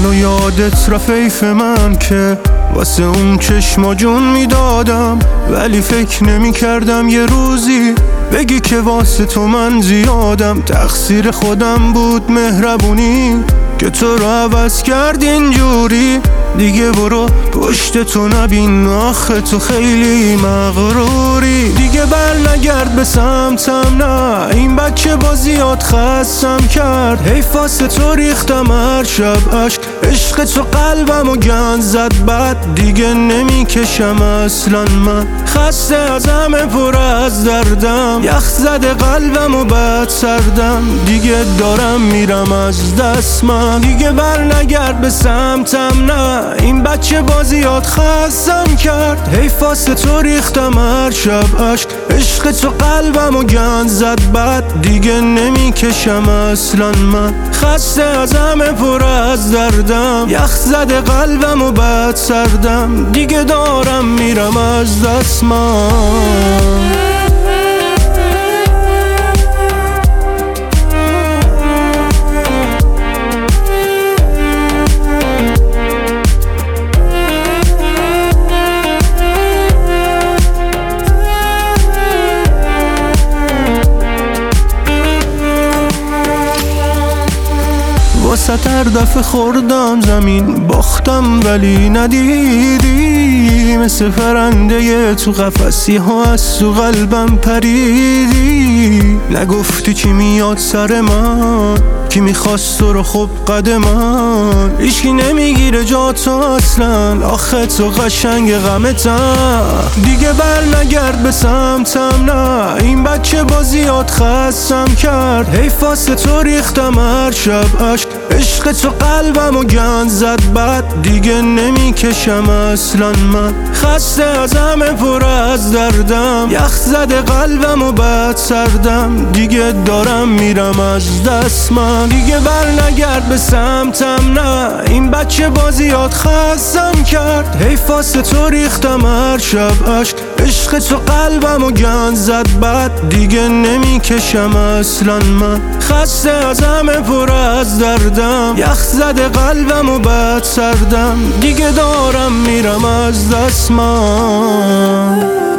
منو یادت رفیف من که واسه اون چشم و جون میدادم، ولی فکر نمی کردم یه روزی بگی که واسه تو من زیادم. تقصیر خودم بود مهربونی که تو رو عوض کرد اینجوری. دیگه برو پشت تو نبین، آخه تو خیلی مغروری. دیگه بر نگرد به سمتم، نه این بچه با زیاد خستم کرد. حیف واسه تو ریختم هر شب عشق، عشق تو قلبم و گند زد بد. دیگه نمیکشم اصلا من، خسته از همه پر از دردم. یخ زده قلبم و بد سردم، دیگه دارم میرم از دست من. دیگه بر نگرد به سمتم، نه این بچه با زیاد خستم کرد. حیف واسه تو ریختم هر شب عشق، عشق تو قلبم و گند زد بد. دیگه نمیکشم اصلا من، خسته از همه پر از دردم. یخ زده قلبم و بد سردم، دیگه دارم میرم از دست من. واسه هر دفعه خوردم زمین، باختم ولی ندیدی. مثل پرنده تو قفسی ها از تو قلبم پریدی. نگفتی چی میاد سر من، کی میخواست تو رو خب قد من. هیچکی نمیگیره جا تو اصلا، آخه تو قشنگ غمتم. دیگه بر نگرد به سمتم، نه این بچه با زیاد خستم کرد. حیف واسه تو ریختم هر شب عشق، عشق تو قلبم و گند زد بد. دیگه نمیکشم اصلا من، خسته از همه پر از دردم. یخ زده قلبم و بد سردم، دیگه دارم میرم از دست من. دیگه بر نگرد به سمتم، نه این بچه با زیاد خستم کرد. حیف واسه تو ریختم هر شب عشق، عشق تو قلبم و گند زد بد. دیگه نمیکشم اصلا من، خسته از همه پر از دردم. یخ زده قلبم و بد سردم، دیگه دارم میرم از دست من.